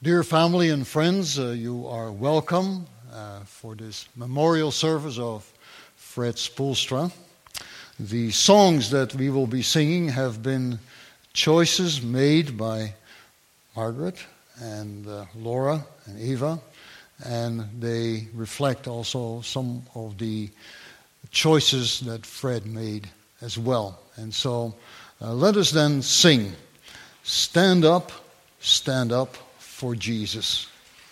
Dear family and friends, you are welcome for this memorial service of Fred Spoelstra. The songs that we will be singing have been choices made by Margaret and Laura and Eva, and they reflect also some of the choices that Fred made as well. And so let us then sing, Stand Up for Jesus.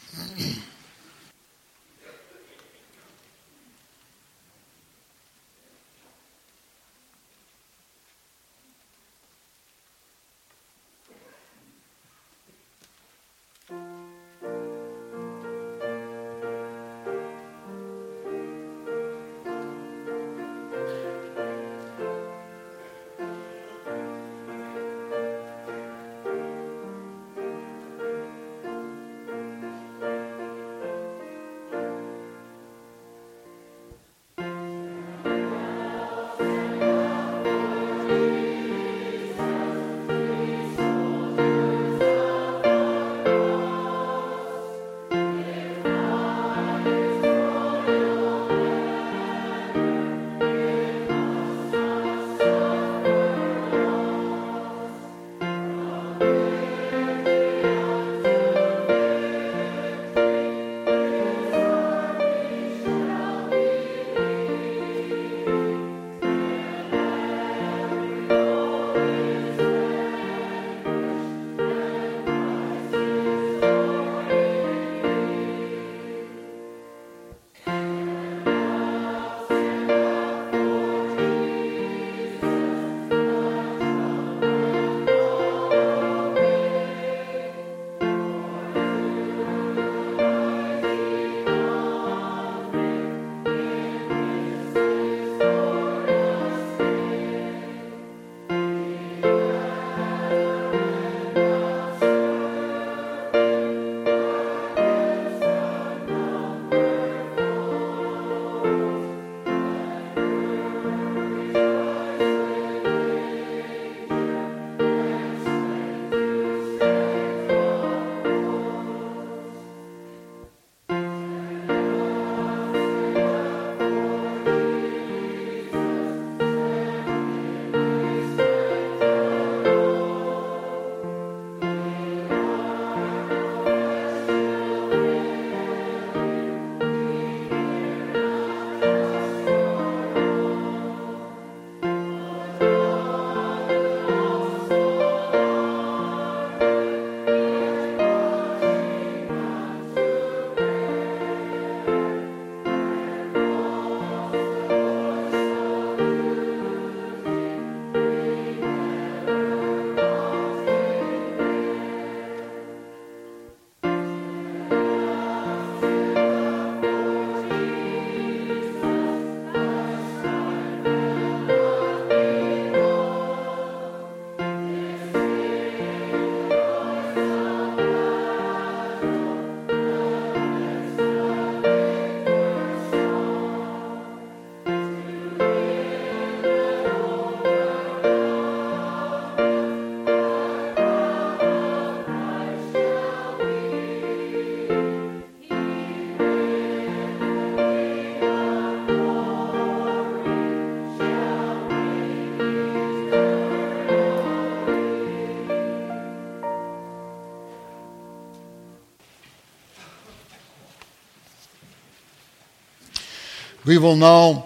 We will now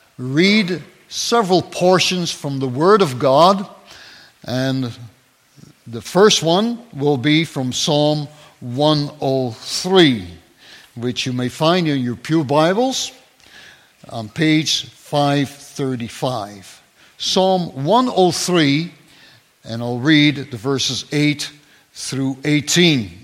read several portions from the Word of God, and the first one will be from Psalm 103, which you may find in your pew Bibles on page 535. Psalm 103, and I'll read the verses 8 through 18.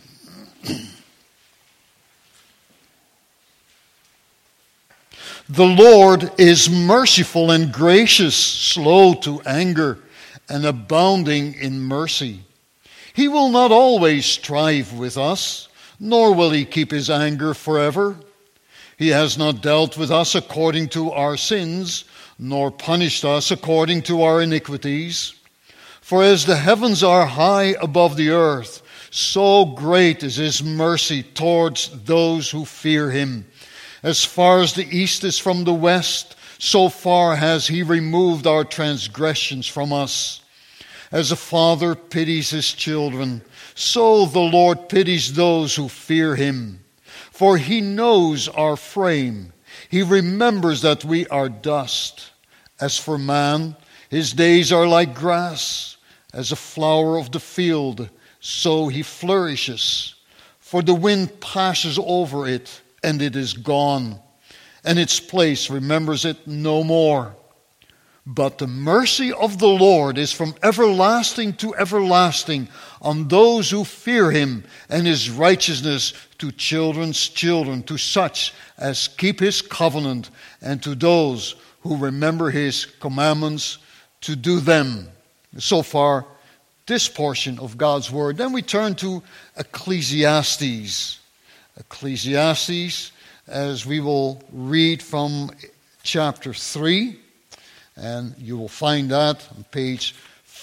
The Lord is merciful and gracious, slow to anger, and abounding in mercy. He will not always strive with us, nor will he keep his anger forever. He has not dealt with us according to our sins, nor punished us according to our iniquities. For as the heavens are high above the earth, So great is his mercy towards those who fear him. As far as the east is from the west, so far has he removed our transgressions from us. As a father pities his children, so the Lord pities those who fear him. For he knows our frame. He remembers that we are dust. As for man, his days are like grass. As a flower of the field, so he flourishes. For the wind passes over it, and it is gone, and its place remembers it no more. But the mercy of the Lord is from everlasting to everlasting on those who fear him, and his righteousness to children's children, to such as keep his covenant, and to those who remember his commandments to do them. So far, this portion of God's word. Then we turn to Ecclesiastes. Ecclesiastes, as we will read from chapter 3, and you will find that on page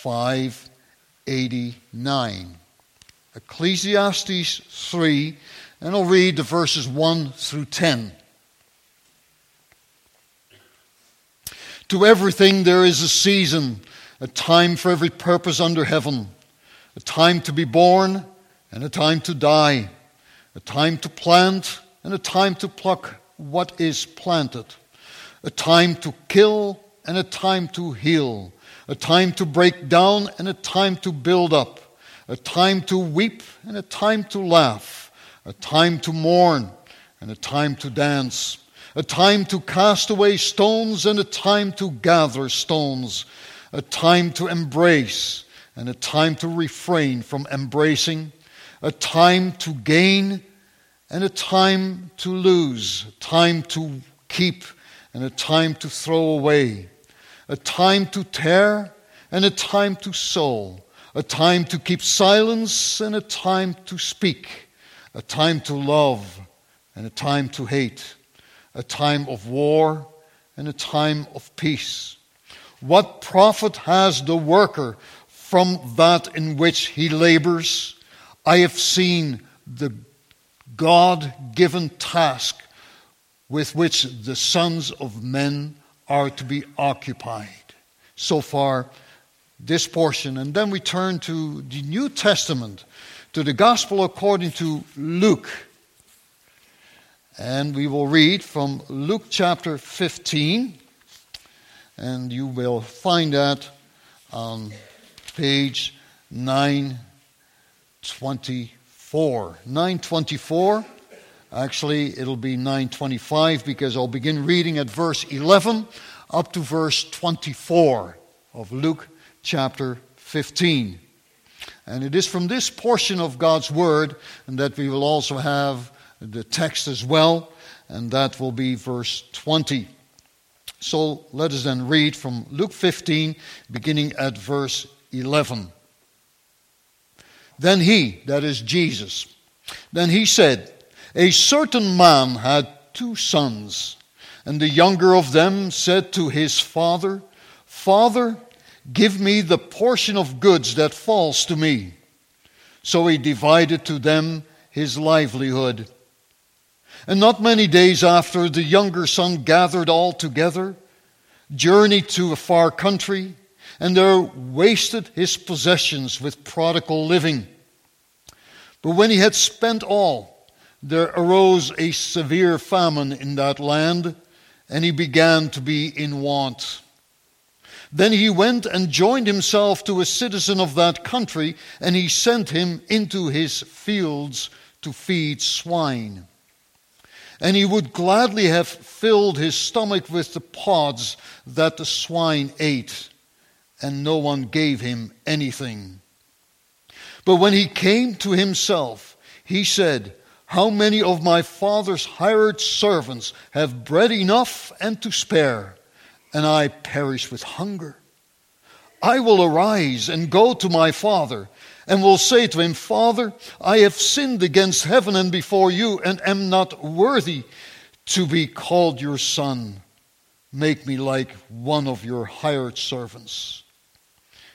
589. Ecclesiastes 3, and I'll read the verses 1 through 10. To everything there is a season, a time for every purpose under heaven, a time to be born and a time to die, a time to plant and a time to pluck what is planted, a time to kill and a time to heal, a time to break down and a time to build up, a time to weep and a time to laugh, a time to mourn and a time to dance, a time to cast away stones and a time to gather stones, a time to embrace and a time to refrain from embracing, a time to gain and a time to lose, a time to keep and a time to throw away, a time to tear and a time to sow, a time to keep silence and a time to speak, a time to love and a time to hate, a time of war and a time of peace. What profit has the worker from that in which he labors? I have seen the God-given task with which the sons of men are to be occupied. So far, this portion. And then we turn to the New Testament, to the Gospel according to Luke. And we will read from Luke chapter 15. And you will find that on page 924. 924. Actually, it'll be 925 because I'll begin reading at verse 11 up to verse 24 of Luke chapter 15. And it is from this portion of God's Word and that we will also have the text as well, and that will be verse 20. So let us then read from Luke 15, beginning at verse 11. Then he, that is Jesus, then he said, a certain man had 2 sons, and the younger of them said to his father, Father, give me the portion of goods that falls to me. So he divided to them his livelihood. And not many days after, the younger son gathered all together, journeyed to a far country, and there wasted his possessions with prodigal living. But when he had spent all, there arose a severe famine in that land, and he began to be in want. Then he went and joined himself to a citizen of that country, and he sent him into his fields to feed swine. And he would gladly have filled his stomach with the pods that the swine ate, and no one gave him anything. But when he came to himself, he said, How many of my father's hired servants have bread enough and to spare, and I perish with hunger? I will arise and go to my father, and will say to him, Father, I have sinned against heaven and before you, and am not worthy to be called your son. Make me like one of your hired servants.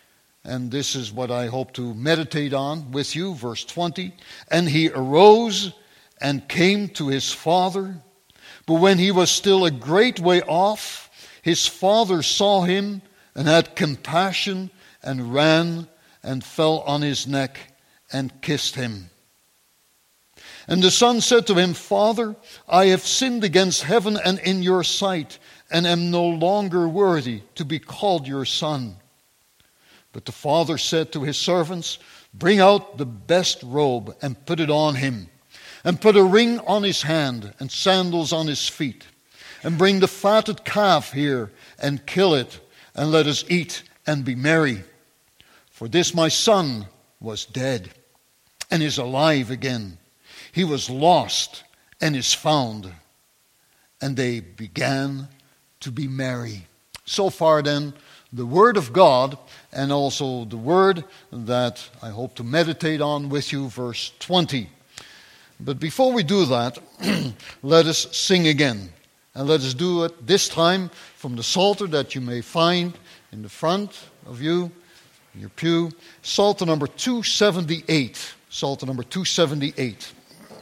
And this is what I hope to meditate on with you. Verse 20. And he arose and came to his father. But when he was still a great way off, his father saw him and had compassion and ran and fell on his neck and kissed him. And the son said to him, Father, I have sinned against heaven and in your sight, and am no longer worthy to be called your son. But the father said to his servants, Bring out the best robe and put it on him, and put a ring on his hand and sandals on his feet. And bring the fatted calf here and kill it, and let us eat and be merry. For this my son was dead and is alive again. He was lost and is found. And they began to be merry. So far then, the Word of God, and also the word that I hope to meditate on with you, verse 20. But before we do that, let us sing again. And let us do it this time from the Psalter that you may find in the front of you, in your pew. Psalter number 278. Psalter number 278.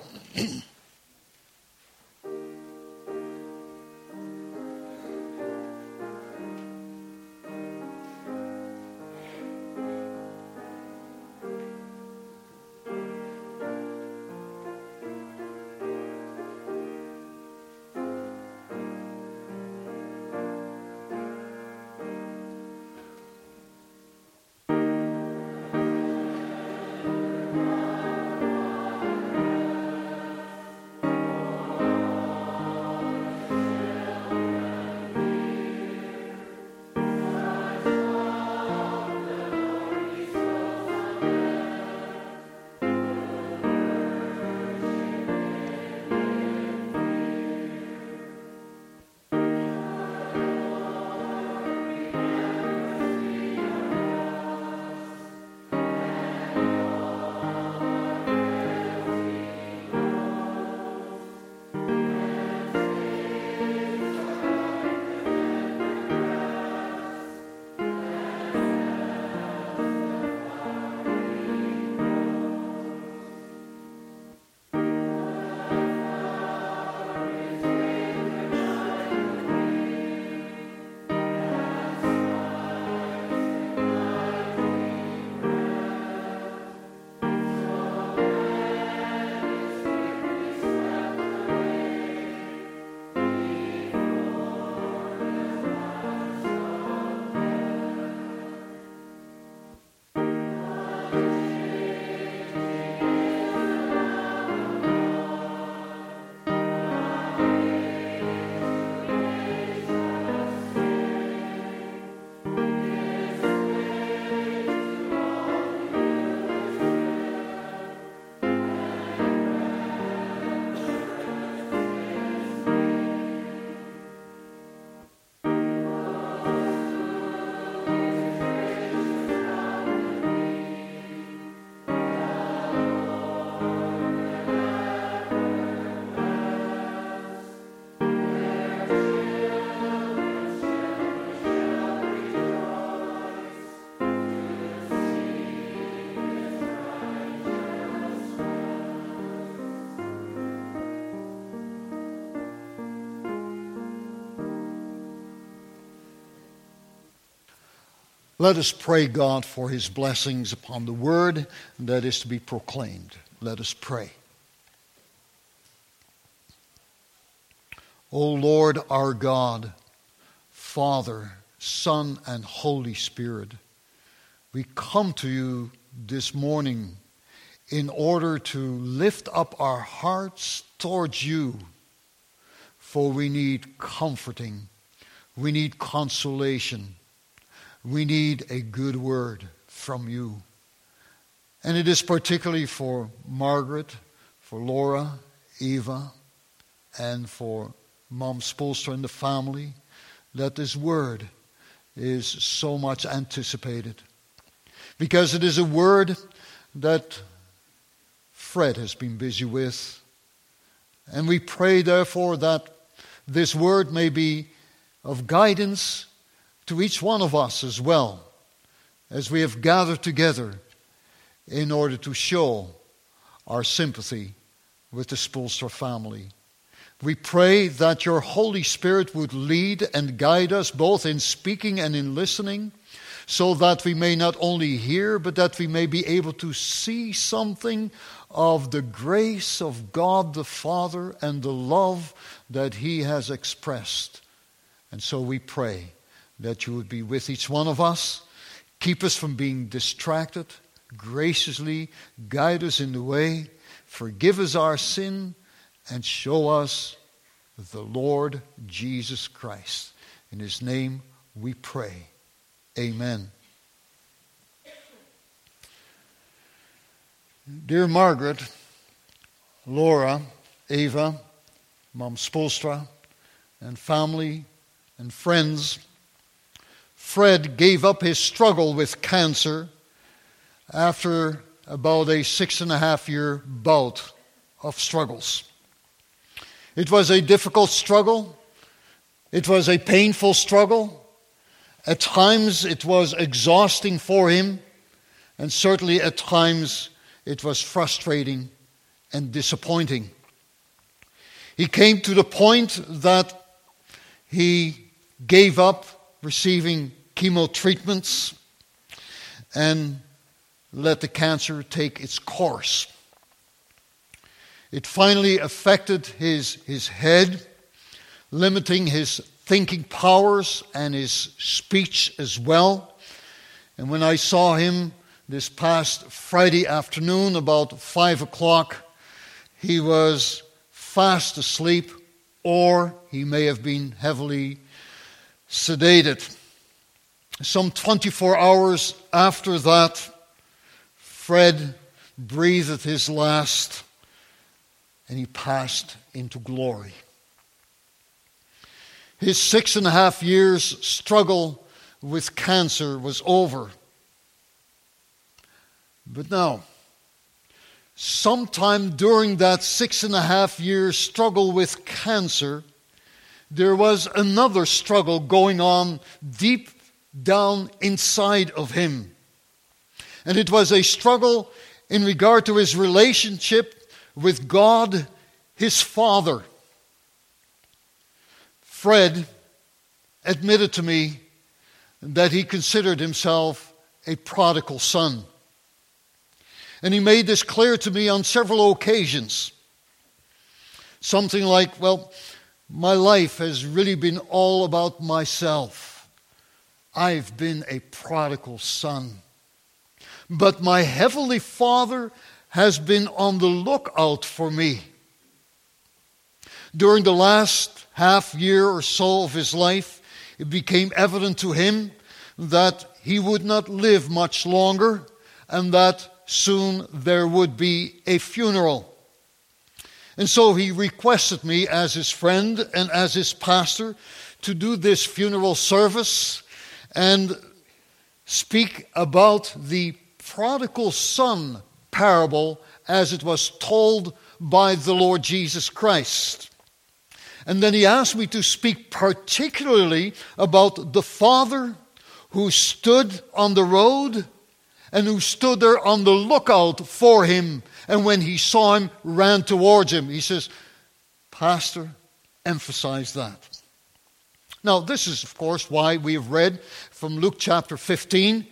Let us pray God for his blessings upon the word that is to be proclaimed. Let us pray. O Lord our God, Father, Son, and Holy Spirit, we come to you this morning in order to lift up our hearts towards you, for we need comforting, we need consolation, we need a good word from you. And it is particularly for Margaret, for Laura, Eva, and for Mom Spoelstra and the family that this word is so much anticipated. Because it is a word that Fred has been busy with. And we pray therefore that this word may be of guidance to each one of us as well, as we have gathered together in order to show our sympathy with the Spoelstra family. We pray that your Holy Spirit would lead and guide us both in speaking and in listening, so that we may not only hear, but that we may be able to see something of the grace of God the Father and the love that He has expressed. And so we pray that you would be with each one of us, keep us from being distracted, graciously guide us in the way, forgive us our sin, and show us the Lord Jesus Christ. In His name we pray. Amen. Dear Margaret, Laura, Eva, Mom Spoelstra, and family and friends, Fred gave up his struggle with cancer after about a 6.5-year bout of struggles. It was a difficult struggle. It was a painful struggle. At times it was exhausting for him, and certainly at times it was frustrating and disappointing. He came to the point that he gave up receiving chemo treatments and let the cancer take its course. It finally affected his head, limiting his thinking powers and his speech as well. And when I saw him this past Friday afternoon about 5 o'clock, he was fast asleep, or he may have been heavily sedated. Some 24 hours after that, Fred breathed his last, and he passed into glory. His 6.5 years struggle with cancer was over. But now, sometime during that 6.5 years struggle with cancer, there was another struggle going on deep down inside of him. And it was a struggle in regard to his relationship with God, his Father. Fred admitted to me that he considered himself a prodigal son. And he made this clear to me on several occasions. Something like, well, my life has really been all about myself. I've been a prodigal son. But my Heavenly Father has been on the lookout for me. During the last half year or so of his life, it became evident to him that he would not live much longer, and that soon there would be a funeral. And so he requested me as his friend and as his pastor to do this funeral service and speak about the prodigal son parable as it was told by the Lord Jesus Christ. And then he asked me to speak particularly about the father who stood on the road and who stood there on the lookout for him. And when he saw him, ran towards him. He says, Pastor, emphasize that. Now, this is, of course, why we have read from Luke chapter 15.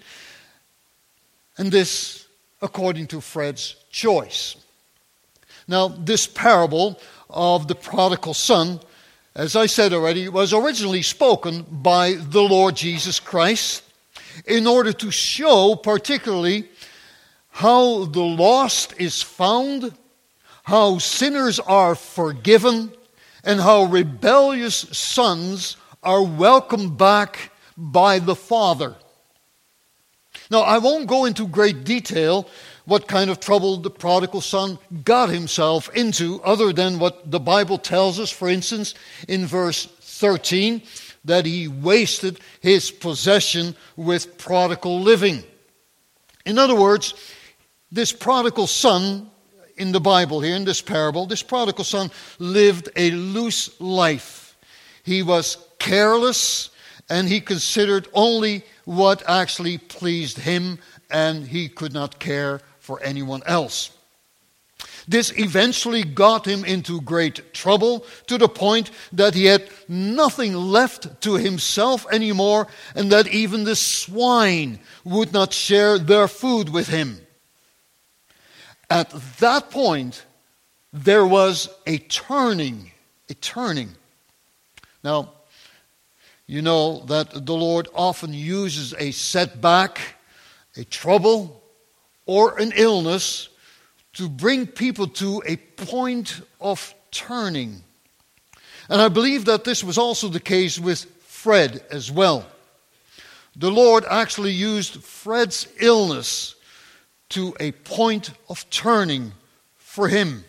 And this, according to Fred's choice. Now, this parable of the prodigal son, as I said already, was originally spoken by the Lord Jesus Christ in order to show particularly how the lost is found, how sinners are forgiven, and how rebellious sons are welcomed back by the Father. Now, I won't go into great detail what kind of trouble the prodigal son got himself into, other than what the Bible tells us, for instance, in verse 13, that he wasted his possession with prodigal living. In other words, this prodigal son in the Bible here, in this parable, this prodigal son lived a loose life. He was careless, and he considered only what actually pleased him, and he could not care for anyone else. This eventually got him into great trouble, to the point that he had nothing left to himself anymore, and that even the swine would not share their food with him. At that point, there was a turning. Now, you know that the Lord often uses a setback, a trouble, or an illness to bring people to a point of turning. And I believe that this was also the case with Fred as well. The Lord actually used Fred's illness to a point of turning for him.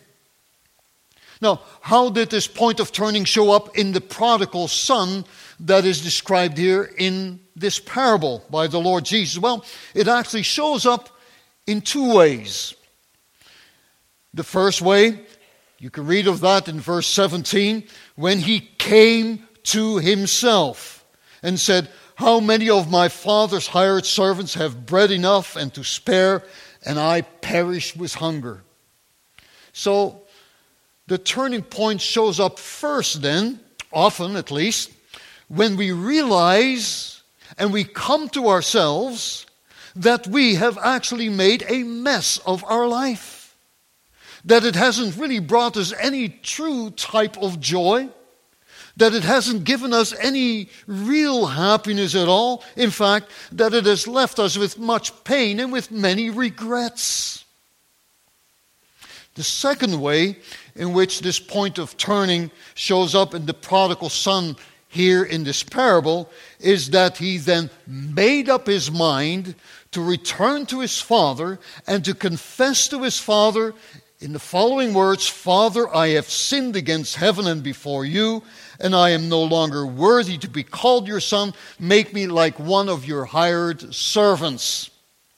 Now, how did this point of turning show up in the prodigal son that is described here in this parable by the Lord Jesus? Well, it actually shows up in two ways. The first way, you can read of that in verse 17, when he came to himself and said, "How many of my father's hired servants have bread enough and to spare, and I perish with hunger?" So, the turning point shows up first then, often at least, when we realize and we come to ourselves that we have actually made a mess of our life. That it hasn't really brought us any true type of joy. That it hasn't given us any real happiness at all. In fact, that it has left us with much pain and with many regrets. The second way in which this point of turning shows up in the prodigal son here in this parable is that he then made up his mind to return to his father and to confess to his father in the following words, "Father, I have sinned against heaven and before you, and I am no longer worthy to be called your son. Make me like one of your hired servants."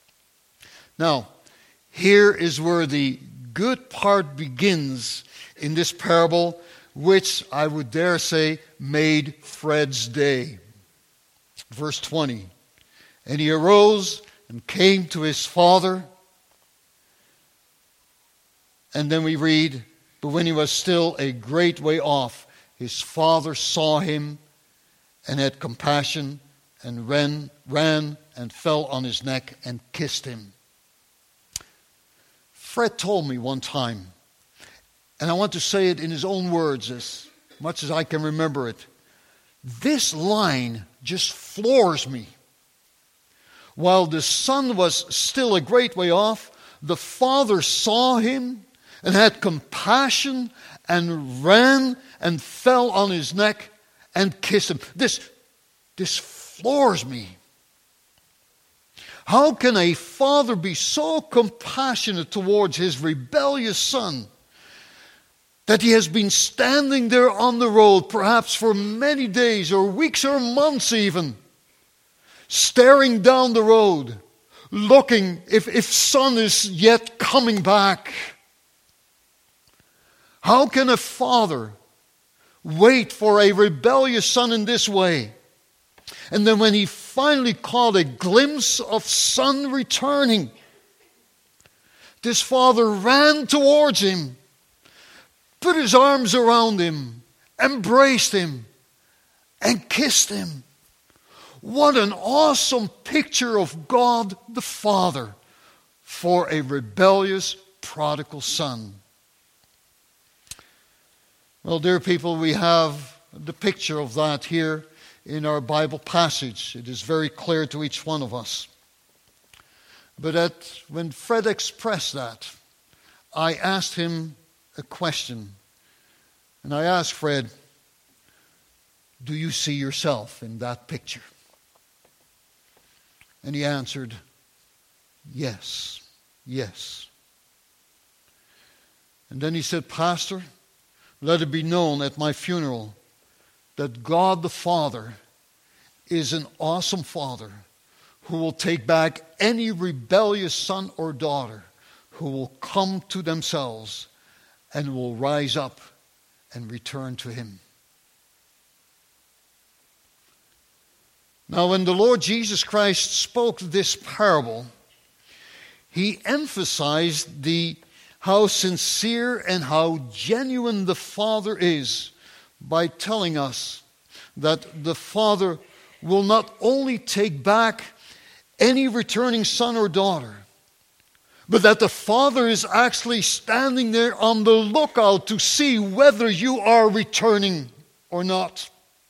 Now, here is where the good part begins in this parable, which I would dare say made Fred's day. Verse 20, "And he arose and came to his father." And then we read, "But when he was still a great way off, his father saw him and had compassion and ran and fell on his neck and kissed him." Fred told me one time, and I want to say it in his own words as much as I can remember it. This line just floors me. While the son was still a great way off, the father saw him and had compassion and ran and fell on his neck and kissed him. This floors me. How can a father be so compassionate towards his rebellious son that he has been standing there on the road, perhaps for many days or weeks or months even, staring down the road, looking if son is yet coming back? How can a father wait for a rebellious son in this way? And then when he finally caught a glimpse of son returning, this father ran towards him, put his arms around him, embraced him, and kissed him. What an awesome picture of God the Father for a rebellious prodigal son. Well, dear people, we have the picture of that here in our Bible passage. It is very clear to each one of us. But when Fred expressed that, I asked him a question. And I asked Fred, "Do you see yourself in that picture?" And he answered, "Yes, yes." And then he said, "Pastor, let it be known at my funeral that God the Father is an awesome Father who will take back any rebellious son or daughter who will come to themselves and will rise up and return to Him." Now, when the Lord Jesus Christ spoke this parable, he emphasized how sincere and how genuine the Father is by telling us that the Father will not only take back any returning son or daughter, but that the Father is actually standing there on the lookout to see whether you are returning or not.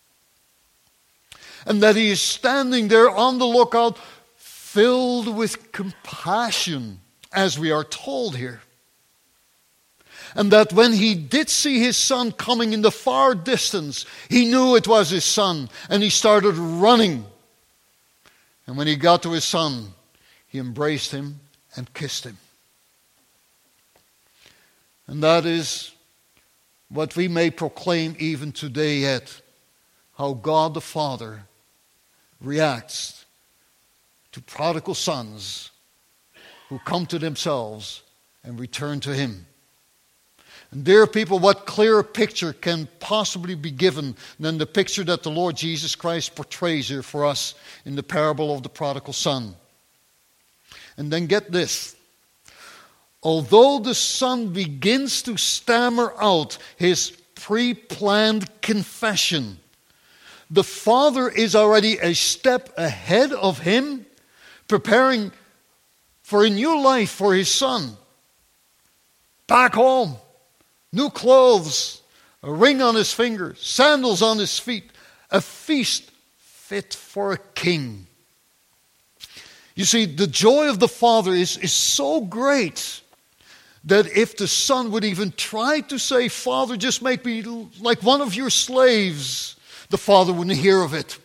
And that he is standing there on the lookout, filled with compassion, as we are told here. And that when he did see his son coming in the far distance, he knew it was his son, and he started running. And when he got to his son, he embraced him and kissed him. And that is what we may proclaim even today yet, how God the Father reacts to prodigal sons who come to themselves and return to him. And dear people, what clearer picture can possibly be given than the picture that the Lord Jesus Christ portrays here for us in the parable of the prodigal son? And then get this. Although the son begins to stammer out his pre-planned confession, the father is already a step ahead of him, preparing for a new life for his son. Back home. New clothes, a ring on his finger, sandals on his feet, a feast fit for a king. You see, the joy of the father is so great that if the son would even try to say, "Father, just make me like one of your slaves," the father wouldn't hear of it.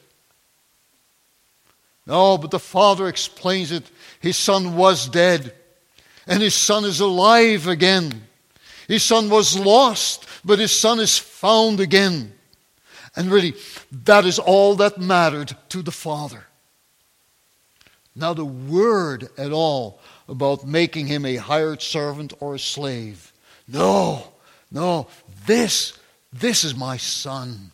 No, but the father explains it. His son was dead, and his son is alive again. His son was lost, but his son is found again. And really, that is all that mattered to the father. Not a word at all about making him a hired servant or a slave. No, this is my son.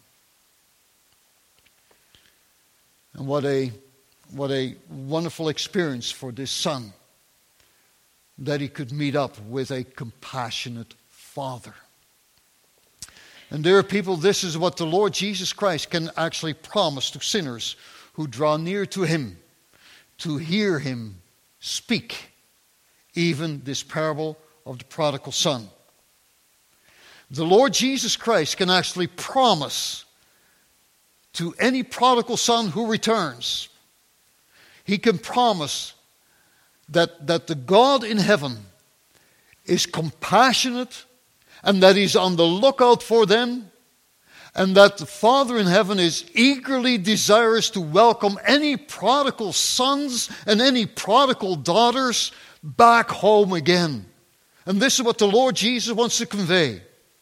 And what a wonderful experience for this son, that he could meet up with a compassionate Father. And dear people, this is what the Lord Jesus Christ can actually promise to sinners who draw near to him, to hear him speak, even this parable of the prodigal son. The Lord Jesus Christ can actually promise to any prodigal son who returns, he can promise that the God in heaven is compassionate, and that he's on the lookout for them, and that the Father in heaven is eagerly desirous to welcome any prodigal sons and any prodigal daughters back home again. And this is what the Lord Jesus wants to convey.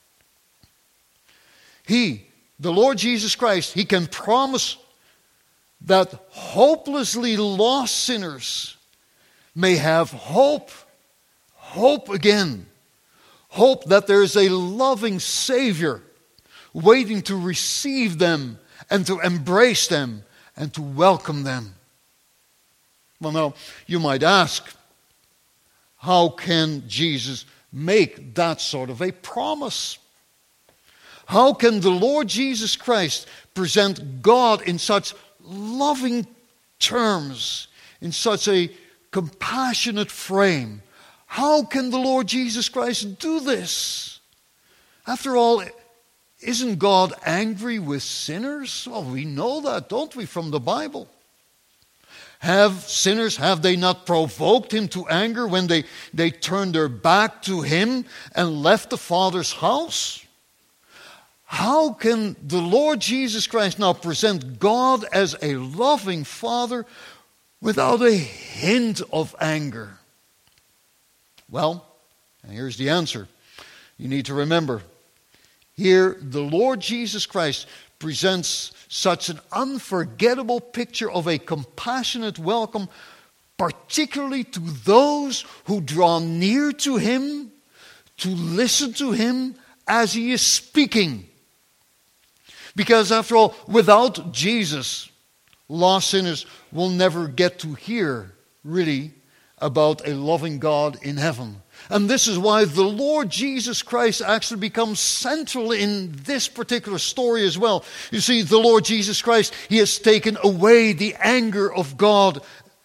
The Lord Jesus Christ, he can promise that hopelessly lost sinners may have hope again. Hope that there is a loving Savior waiting to receive them and to embrace them and to welcome them. Well, now, you might ask, how can Jesus make that sort of a promise? How can the Lord Jesus Christ present God in such loving terms, in such a compassionate frame? How can the Lord Jesus Christ do this? After all, isn't God angry with sinners? Well, we know that, don't we, from the Bible? Have they not provoked him to anger when they turned their back to him and left the Father's house? How can the Lord Jesus Christ now present God as a loving Father without a hint of anger? Well, and here's the answer. You need to remember, here the Lord Jesus Christ presents such an unforgettable picture of a compassionate welcome, particularly to those who draw near to him, to listen to him as he is speaking. Because after all, without Jesus, lost sinners will never get to hear, really, about a loving God in heaven. And this is why the Lord Jesus Christ actually becomes central in this particular story as well. You see, the Lord Jesus Christ, He has taken away the anger of God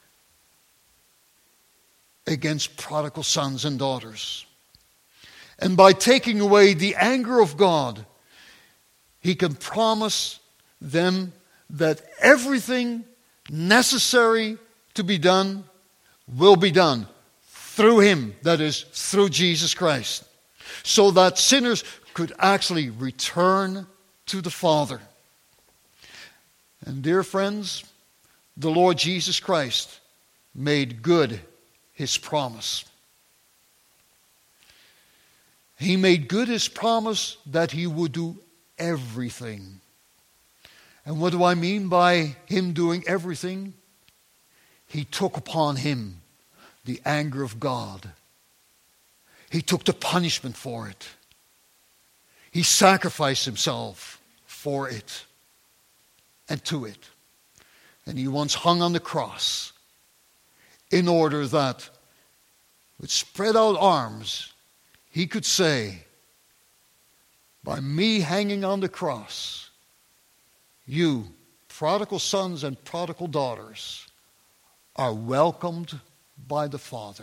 against prodigal sons and daughters. And by taking away the anger of God, He can promise them that everything necessary to be done will be done through Him, that is, through Jesus Christ, so that sinners could actually return to the Father. And dear friends, the Lord Jesus Christ made good His promise. He made good His promise that He would do everything. And what do I mean by Him doing everything? He took upon Him the anger of God. He took the punishment for it. He sacrificed Himself for it and to it. And He once hung on the cross in order that with spread out arms He could say, by me hanging on the cross, you prodigal sons and prodigal daughters are welcomed by the Father.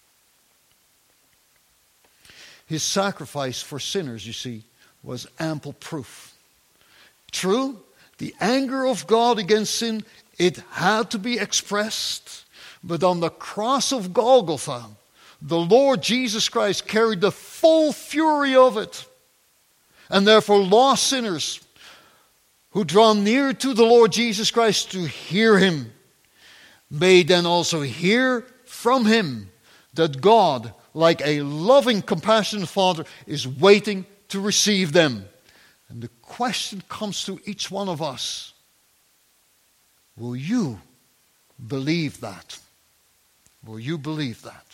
His sacrifice for sinners, you see, was ample proof. True, the anger of God against sin, it had to be expressed, but on the cross of Golgotha, the Lord Jesus Christ carried the full fury of it. And therefore lost sinners who draw near to the Lord Jesus Christ to hear Him may then also hear from Him that God, like a loving, compassionate Father, is waiting to receive them. And the question comes to each one of us: will you believe that? Will you believe that?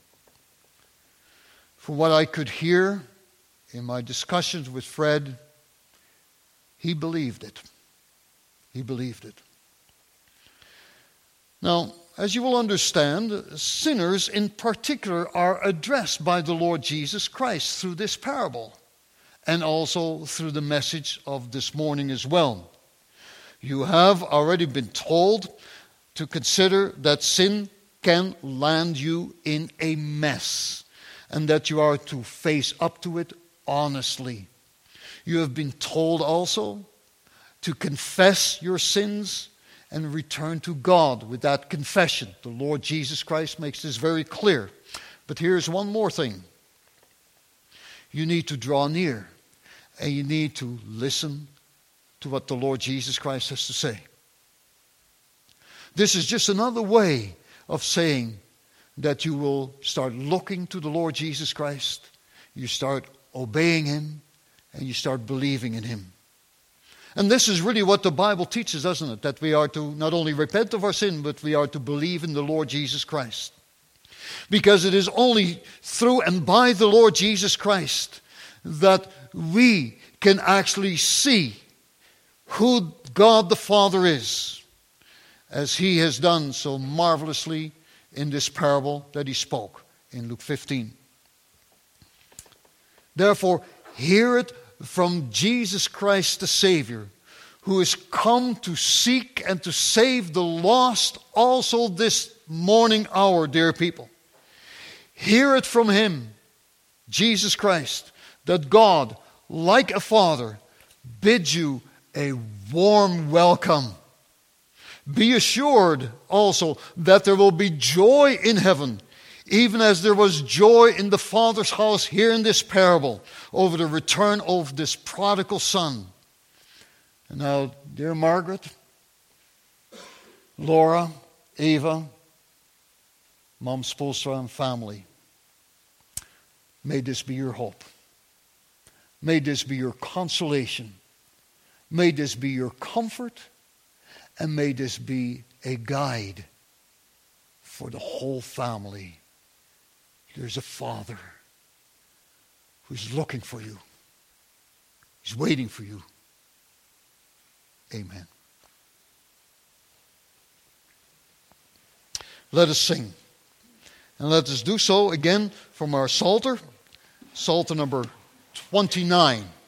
From what I could hear in my discussions with Fred, he believed it. He believed it. Now, as you will understand, sinners in particular are addressed by the Lord Jesus Christ through this parable, and also through the message of this morning as well. You have already been told to consider that sin can land you in a mess, and that you are to face up to it honestly. You have been told also to confess your sins and return to God with that confession. The Lord Jesus Christ makes this very clear. But here's one more thing. You need to draw near, and you need to listen to what the Lord Jesus Christ has to say. This is just another way of saying that you will start looking to the Lord Jesus Christ, you start obeying Him, and you start believing in Him. And this is really what the Bible teaches, doesn't it? That we are to not only repent of our sin, but we are to believe in the Lord Jesus Christ. Because it is only through and by the Lord Jesus Christ that we can actually see who God the Father is, as He has done so marvelously in this parable that He spoke in Luke 15. Therefore, hear it from Jesus Christ the Savior, who has come to seek and to save the lost also this morning hour, dear people. Hear it from Him, Jesus Christ, that God, like a Father, bids you a warm welcome. Be assured also that there will be joy in heaven, even as there was joy in the Father's house here in this parable over the return of this prodigal son. And now, dear Margaret, Laura, Eva, Mom Spoelstra and family, may this be your hope. May this be your consolation. May this be your comfort. And may this be a guide for the whole family. There's a Father who's looking for you. He's waiting for you. Amen. let us sing. And let us do so again from our Psalter, Psalter number 29.